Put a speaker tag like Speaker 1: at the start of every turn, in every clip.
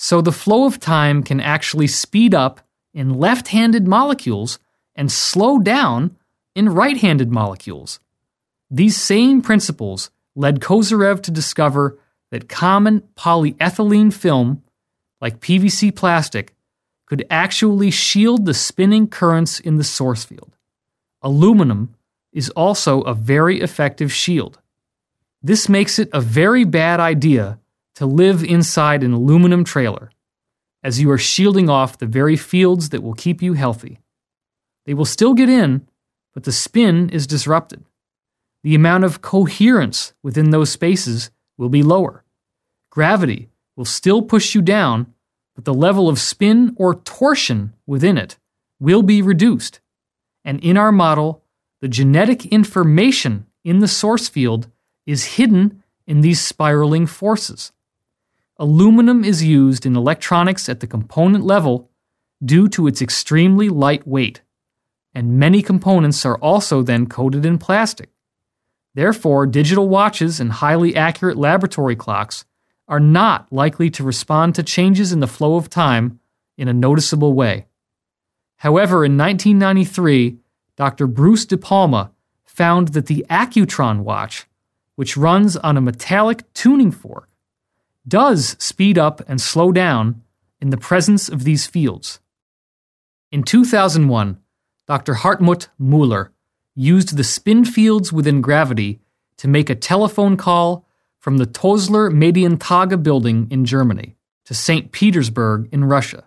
Speaker 1: So the flow of time can actually speed up in left-handed molecules and slow down in right-handed molecules. These same principles led Kozyrev to discover that common polyethylene film, like PVC plastic, could actually shield the spinning currents in the source field. Aluminum is also a very effective shield. This makes it a very bad idea to live inside an aluminum trailer, as you are shielding off the very fields that will keep you healthy. They will still get in, but the spin is disrupted. The amount of coherence within those spaces will be lower. Gravity will still push you down, but the level of spin or torsion within it will be reduced. And in our model, the genetic information in the source field is hidden in these spiraling forces. Aluminum is used in electronics at the component level due to its extremely light weight, and many components are also then coated in plastic. Therefore, digital watches and highly accurate laboratory clocks are not likely to respond to changes in the flow of time in a noticeable way. However, in 1993, Dr. Bruce De Palma found that the Accutron watch, which runs on a metallic tuning fork, does speed up and slow down in the presence of these fields. In 2001, Dr. Hartmut Müller used the spin fields within gravity to make a telephone call from the Tosler Medientage building in Germany to St. Petersburg in Russia.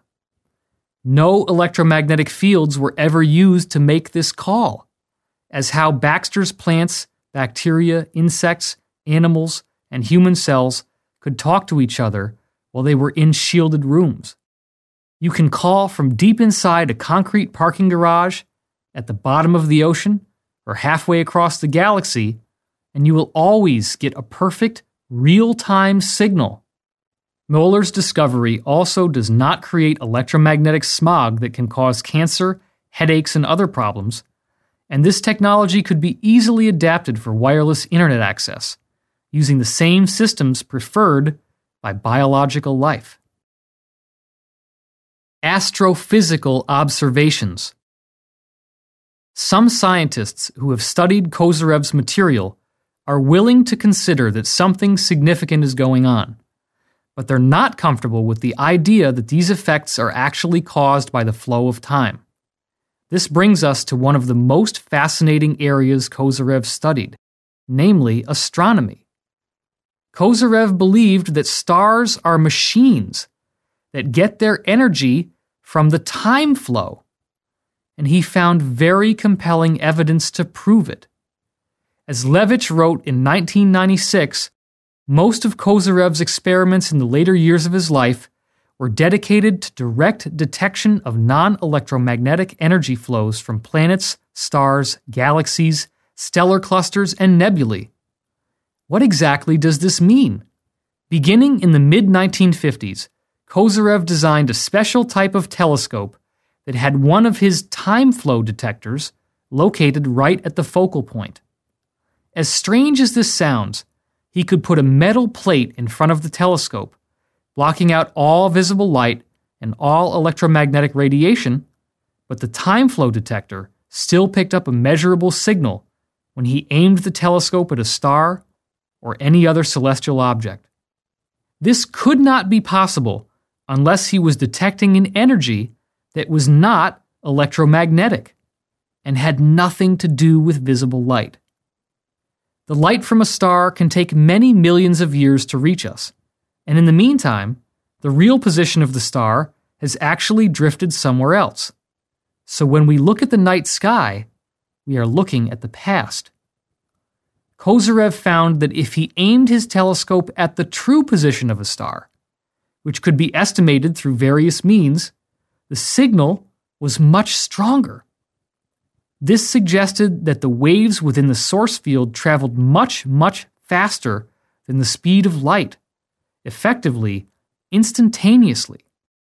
Speaker 1: No electromagnetic fields were ever used to make this call, as how Baxter's plants, bacteria, insects, animals, and human cells could talk to each other while they were in shielded rooms. You can call from deep inside a concrete parking garage, at the bottom of the ocean, or halfway across the galaxy, and you will always get a perfect, real-time signal. Müller's discovery also does not create electromagnetic smog that can cause cancer, headaches, and other problems, and this technology could be easily adapted for wireless internet access, using the same systems preferred by biological life. Astrophysical observations. Some scientists who have studied Kozyrev's material are willing to consider that something significant is going on, but they're not comfortable with the idea that these effects are actually caused by the flow of time. This brings us to one of the most fascinating areas Kozyrev studied, namely astronomy. Kozyrev believed that stars are machines that get their energy from the time flow, and he found very compelling evidence to prove it. As Levitch wrote in 1996, most of Kozyrev's experiments in the later years of his life were dedicated to direct detection of non-electromagnetic energy flows from planets, stars, galaxies, stellar clusters, and nebulae. What exactly does this mean? Beginning in the mid-1950s, Kozyrev designed a special type of telescope that had one of his time flow detectors located right at the focal point. As strange as this sounds, he could put a metal plate in front of the telescope, blocking out all visible light and all electromagnetic radiation, but the time flow detector still picked up a measurable signal when he aimed the telescope at a star or any other celestial object. This could not be possible unless he was detecting an energy that was not electromagnetic and had nothing to do with visible light. The light from a star can take many millions of years to reach us, and in the meantime, the real position of the star has actually drifted somewhere else. So when we look at the night sky, we are looking at the past. Kozyrev found that if he aimed his telescope at the true position of a star, which could be estimated through various means, the signal was much stronger. This suggested that the waves within the source field traveled much, much faster than the speed of light, effectively, instantaneously.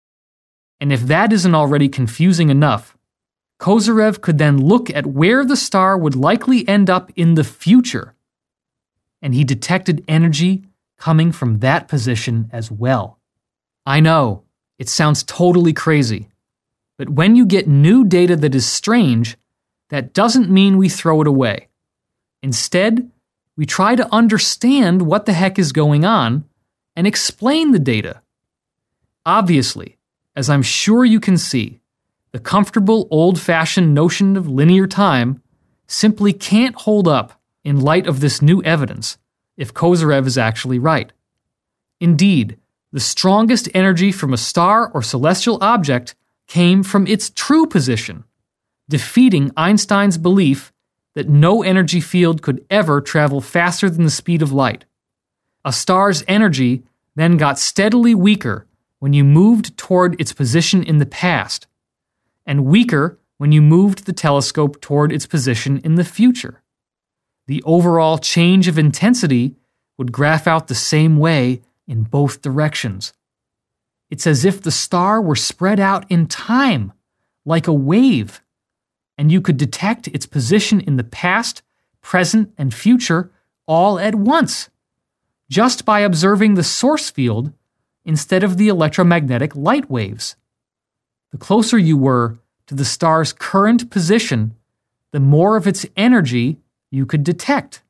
Speaker 1: And if that isn't already confusing enough, Kozyrev could then look at where the star would likely end up in the future, and he detected energy coming from that position as well. I know, it sounds totally crazy. But when you get new data that is strange, that doesn't mean we throw it away. Instead, we try to understand what the heck is going on and explain the data. Obviously, as I'm sure you can see, the comfortable old-fashioned notion of linear time simply can't hold up in light of this new evidence if Kozyrev is actually right. Indeed, the strongest energy from a star or celestial object came from its true position, defeating Einstein's belief that no energy field could ever travel faster than the speed of light. A star's energy then got steadily weaker when you moved toward its position in the past, and weaker when you moved the telescope toward its position in the future. The overall change of intensity would graph out the same way in both directions. It's as if the star were spread out in time, like a wave, and you could detect its position in the past, present, and future all at once, just by observing the source field instead of the electromagnetic light waves. The closer you were to the star's current position, the more of its energy you could detect.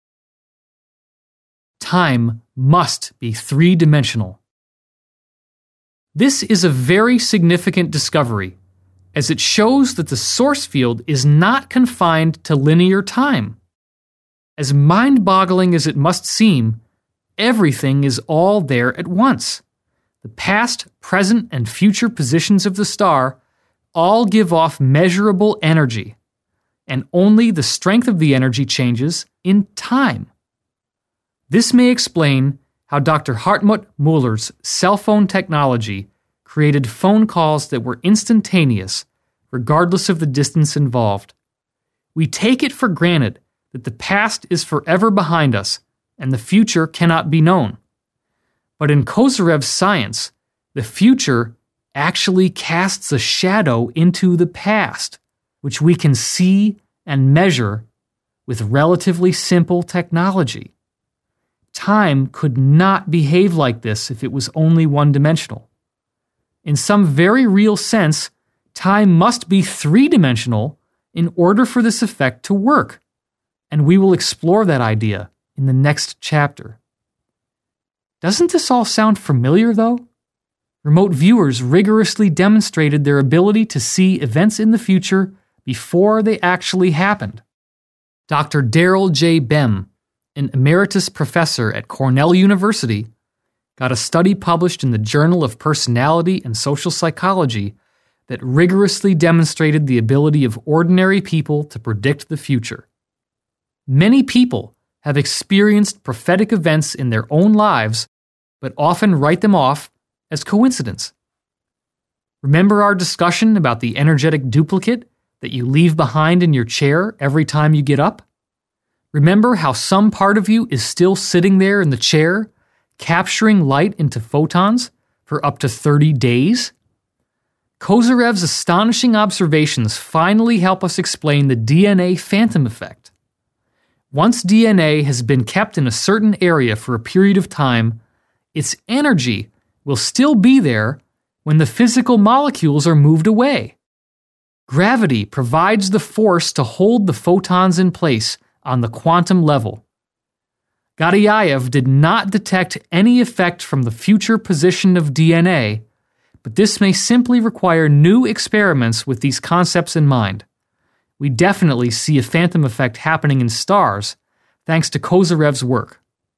Speaker 1: Time must be three-dimensional. This is a very significant discovery, as it shows that the source field is not confined to linear time. As mind-boggling as it must seem, everything is all there at once. The past, present, and future positions of the star all give off measurable energy, and only the strength of the energy changes in time. This may explain how Dr. Hartmut Müller's cell phone technology created phone calls that were instantaneous, regardless of the distance involved. We take it for granted that the past is forever behind us and the future cannot be known. But in Kozyrev's science, the future actually casts a shadow into the past, which we can see and measure with relatively simple technology. Time could not behave like this if it was only one-dimensional. In some very real sense, time must be three-dimensional in order for this effect to work, and we will explore that idea in the next chapter. Doesn't this all sound familiar, though? Remote viewers rigorously demonstrated their ability to see events in the future before they actually happened. Dr. Daryl J. Bem, an emeritus professor at Cornell University, got a study published in the Journal of Personality and Social Psychology that rigorously demonstrated the ability of ordinary people to predict the future. Many people have experienced prophetic events in their own lives, but often write them off as coincidence. Remember our discussion about the energetic duplicate that you leave behind in your chair every time you get up? Remember how some part of you is still sitting there in the chair, capturing light into photons for up to 30 days? Kozyrev's astonishing observations finally help us explain the DNA phantom effect. Once DNA has been kept in a certain area for a period of time, its energy will still be there when the physical molecules are moved away. Gravity provides the force to hold the photons in place on the quantum level. Gadayev did not detect any effect from the future position of DNA, but this may simply require new experiments with these concepts in mind. We definitely see a phantom effect happening in stars, thanks to Kozyrev's work.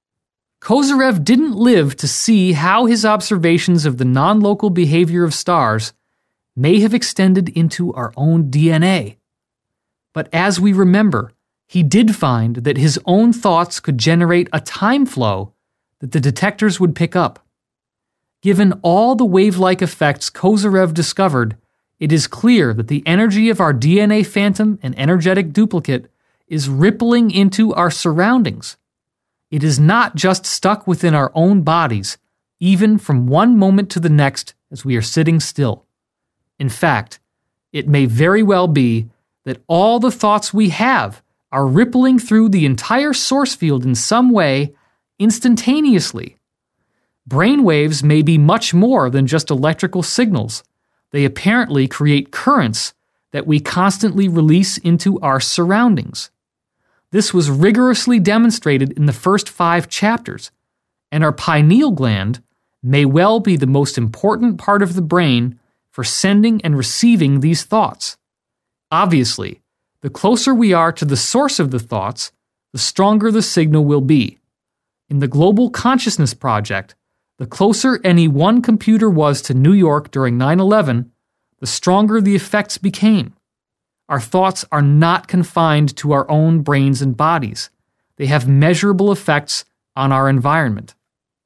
Speaker 1: Kozyrev didn't live to see how his observations of the non-local behavior of stars may have extended into our own DNA. But as we remember, he did find that his own thoughts could generate a time flow that the detectors would pick up. Given all the wave-like effects Kozyrev discovered, it is clear that the energy of our DNA phantom and energetic duplicate is rippling into our surroundings. It is not just stuck within our own bodies, even from one moment to the next as we are sitting still. In fact, it may very well be that all the thoughts we have are rippling through the entire source field in some way instantaneously. Brainwaves may be much more than just electrical signals. They apparently create currents that we constantly release into our surroundings. This was rigorously demonstrated in the first 5 chapters, and our pineal gland may well be the most important part of the brain for sending and receiving these thoughts. Obviously, the closer we are to the source of the thoughts, the stronger the signal will be. In the Global Consciousness Project, the closer any one computer was to New York during 9/11, the stronger the effects became. Our thoughts are not confined to our own brains and bodies. They have measurable effects on our environment.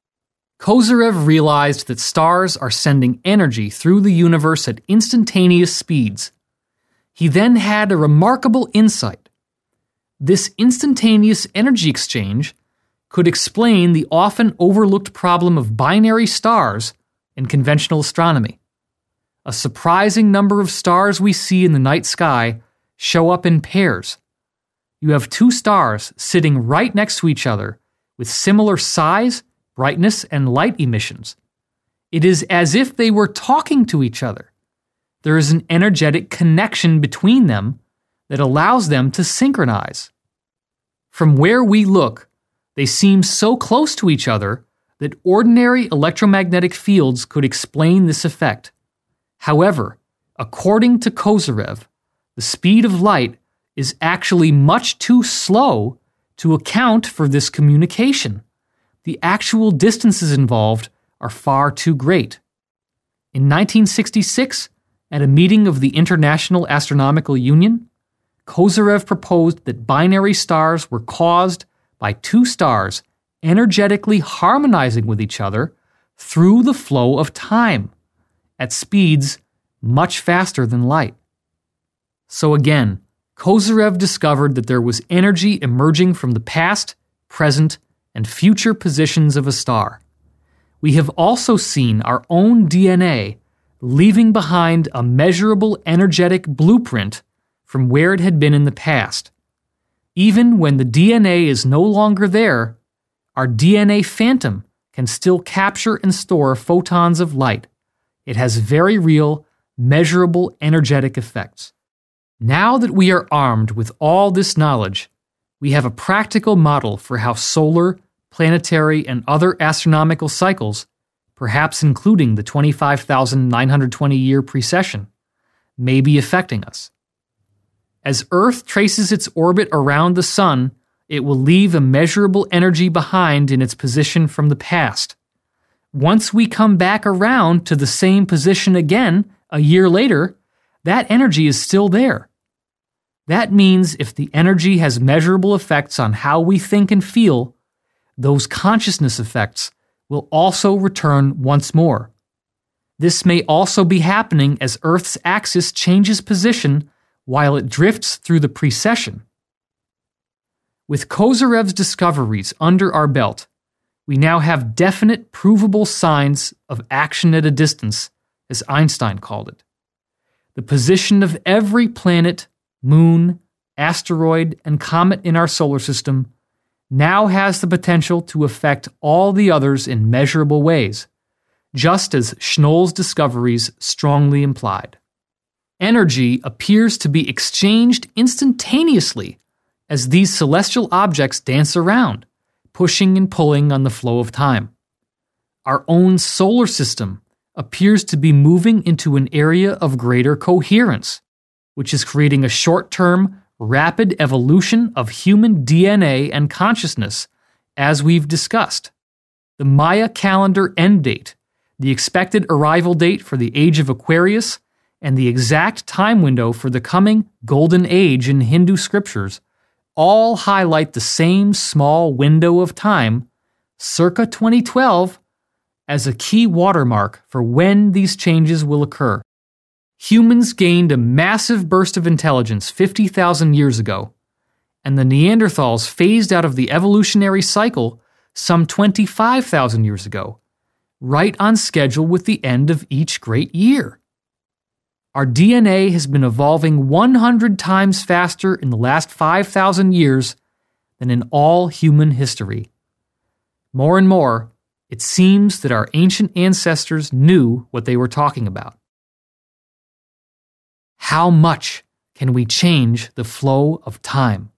Speaker 1: Kozyrev realized that stars are sending energy through the universe at instantaneous speeds. He then had a remarkable insight. This instantaneous energy exchange could explain the often overlooked problem of binary stars in conventional astronomy. A surprising number of stars we see in the night sky show up in pairs. You have 2 stars sitting right next to each other with similar size, brightness, and light emissions. It is as if they were talking to each other. There is an energetic connection between them that allows them to synchronize. From where we look, they seem so close to each other that ordinary electromagnetic fields could explain this effect. However, according to Kozyrev, the speed of light is actually much too slow to account for this communication. The actual distances involved are far too great. In 1966, at a meeting of the International Astronomical Union, Kozyrev proposed that binary stars were caused by 2 stars energetically harmonizing with each other through the flow of time, at speeds much faster than light. So again, Kozyrev discovered that there was energy emerging from the past, present, and future positions of a star. We have also seen our own DNA leaving behind a measurable energetic blueprint from where it had been in the past. Even when the DNA is no longer there, our DNA phantom can still capture and store photons of light. It has very real, measurable energetic effects. Now that we are armed with all this knowledge, we have a practical model for how solar, planetary, and other astronomical cycles, perhaps including the 25,920-year precession, may be affecting us. As Earth traces its orbit around the Sun, it will leave a measurable energy behind in its position from the past. Once we come back around to the same position again a year later, that energy is still there. That means if the energy has measurable effects on how we think and feel, those consciousness effects will also return once more. This may also be happening as Earth's axis changes position while it drifts through the precession. With Kozyrev's discoveries under our belt, we now have definite, provable signs of action at a distance, as Einstein called it. The position of every planet, moon, asteroid, and comet in our solar system now has the potential to affect all the others in measurable ways, just as Schnoll's discoveries strongly implied. Energy appears to be exchanged instantaneously as these celestial objects dance around, pushing and pulling on the flow of time. Our own solar system appears to be moving into an area of greater coherence, which is creating a short-term, rapid evolution of human DNA and consciousness, as we've discussed. The Maya calendar end date, the expected arrival date for the age of Aquarius, and the exact time window for the coming Golden Age in Hindu scriptures all highlight the same small window of time, circa 2012, as a key watermark for when these changes will occur. Humans gained a massive burst of intelligence 50,000 years ago, and the Neanderthals phased out of the evolutionary cycle some 25,000 years ago, right on schedule with the end of each great year. Our DNA has been evolving 100 times faster in the last 5,000 years than in all human history. More and more, It seems that our ancient ancestors knew what they were talking about. How much can we change the flow of time?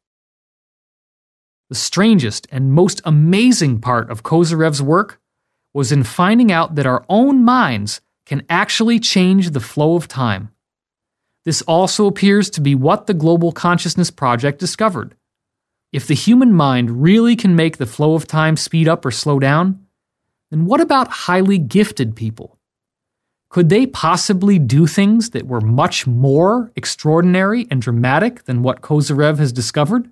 Speaker 1: The strangest and most amazing part of Kozyrev's work was in finding out that our own minds can actually change the flow of time. This also appears to be what the Global Consciousness Project discovered. If the human mind really can make the flow of time speed up or slow down, then what about highly gifted people? Could they possibly do things that were much more extraordinary and dramatic than what Kozyrev has discovered?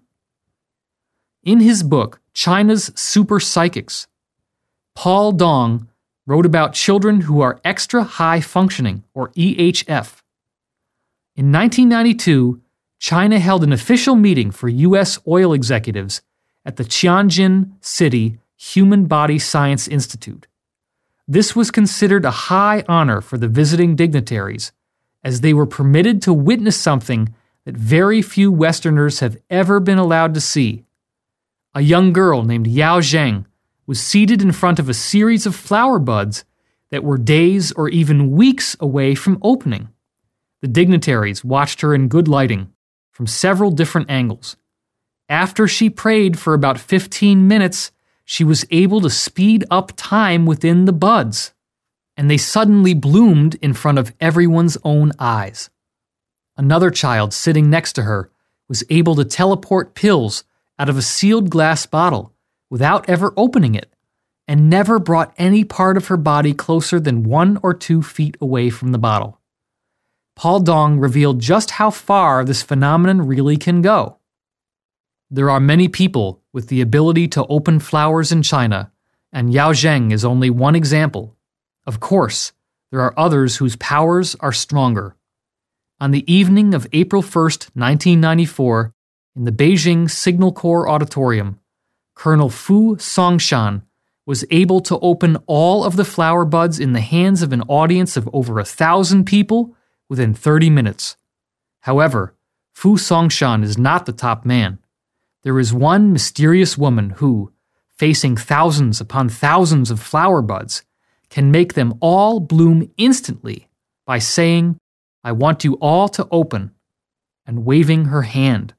Speaker 1: In his book, China's Super Psychics, Paul Dong wrote about children who are extra high functioning, or EHF. In 1992, China held an official meeting for U.S. oil executives at the Tianjin City Human Body Science Institute. This was considered a high honor for the visiting dignitaries, as they were permitted to witness something that very few Westerners have ever been allowed to see. A young girl named Yao Zheng was seated in front of a series of flower buds that were days or even weeks away from opening. The dignitaries watched her in good lighting, from several different angles. After she prayed for about 15 minutes, she was able to speed up time within the buds, and they suddenly bloomed in front of everyone's own eyes. Another child sitting next to her was able to teleport pills out of a sealed glass bottle without ever opening it, and never brought any part of her body closer than 1 or 2 feet away from the bottle. Paul Dong revealed just how far this phenomenon really can go. There are many people with the ability to open flowers in China, and Yao Zheng is only one example. Of course, there are others whose powers are stronger. On the evening of April 1st, 1994, in the Beijing Signal Corps Auditorium, Colonel Fu Songshan was able to open all of the flower buds in the hands of an audience of over 1,000 people within 30 minutes. However, Fu Songshan is not the top man. There is one mysterious woman who, facing thousands upon thousands of flower buds, can make them all bloom instantly by saying, "I want you all to open," and waving her hand.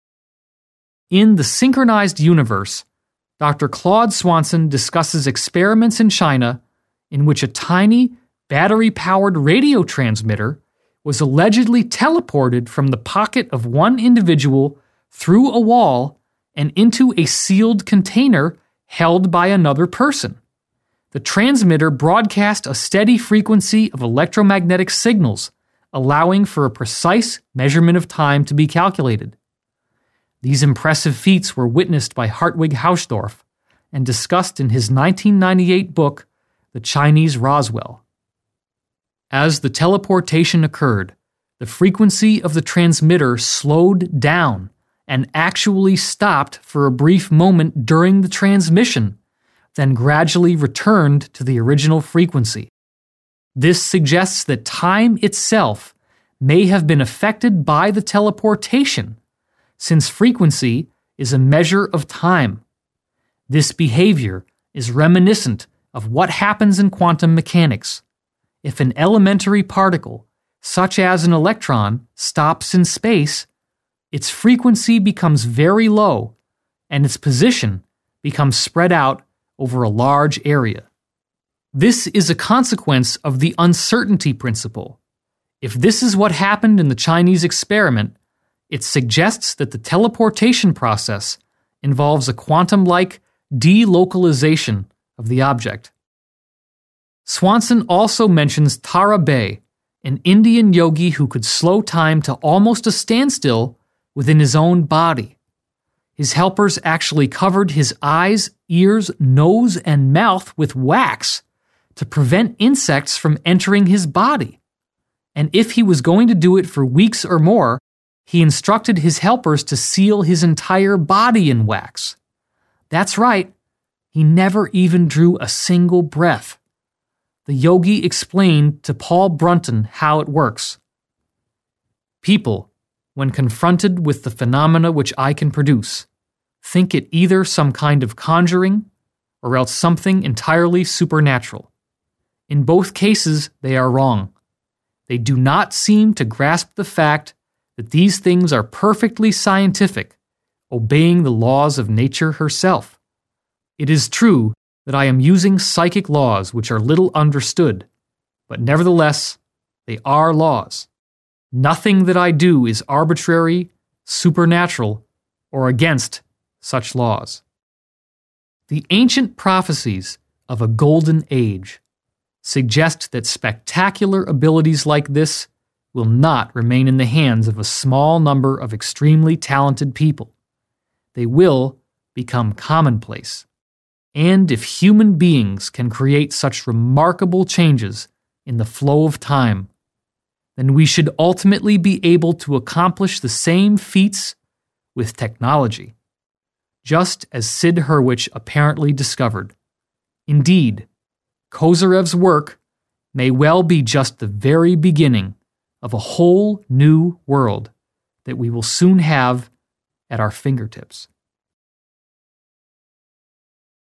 Speaker 1: In The Synchronized Universe, Dr. Claude Swanson discusses experiments in China in which a tiny, battery-powered radio transmitter was allegedly teleported from the pocket of one individual through a wall and into a sealed container held by another person. The transmitter broadcast a steady frequency of electromagnetic signals, allowing for a precise measurement of time to be calculated. These impressive feats were witnessed by Hartwig Hausdorff and discussed in his 1998 book, The Chinese Roswell. As the teleportation occurred, the frequency of the transmitter slowed down and actually stopped for a brief moment during the transmission, then gradually returned to the original frequency. This suggests that time itself may have been affected by the teleportation, since frequency is a measure of time. This behavior is reminiscent of what happens in quantum mechanics. If an elementary particle, such as an electron, stops in space, its frequency becomes very low, and its position becomes spread out over a large area. This is a consequence of the uncertainty principle. If this is what happened in the Chinese experiment, it suggests that the teleportation process involves a quantum-like delocalization of the object. Swanson also mentions Tara Bay, an Indian yogi who could slow time to almost a standstill within his own body. His helpers actually covered his eyes, ears, nose, and mouth with wax to prevent insects from entering his body. And if he was going to do it for weeks or more, he instructed his helpers to seal his entire body in wax. That's right, he never even drew a single breath. The yogi explained to Paul Brunton how it works. People, when confronted with the phenomena which I can produce, think it either some kind of conjuring or else something entirely supernatural. In both cases, they are wrong. They do not seem to grasp the fact that these things are perfectly scientific, obeying the laws of nature herself. It is true that I am using psychic laws which are little understood, but nevertheless, they are laws. Nothing that I do is arbitrary, supernatural, or against such laws. The ancient prophecies of a golden age suggest that spectacular abilities like this will not remain in the hands of a small number of extremely talented people. They will become commonplace. And if human beings can create such remarkable changes in the flow of time, then we should ultimately be able to accomplish the same feats with technology, just as Sid Hurwitz apparently discovered. Indeed, Kozarev's work may well be just the very beginning of a whole new world that we will soon have at our fingertips.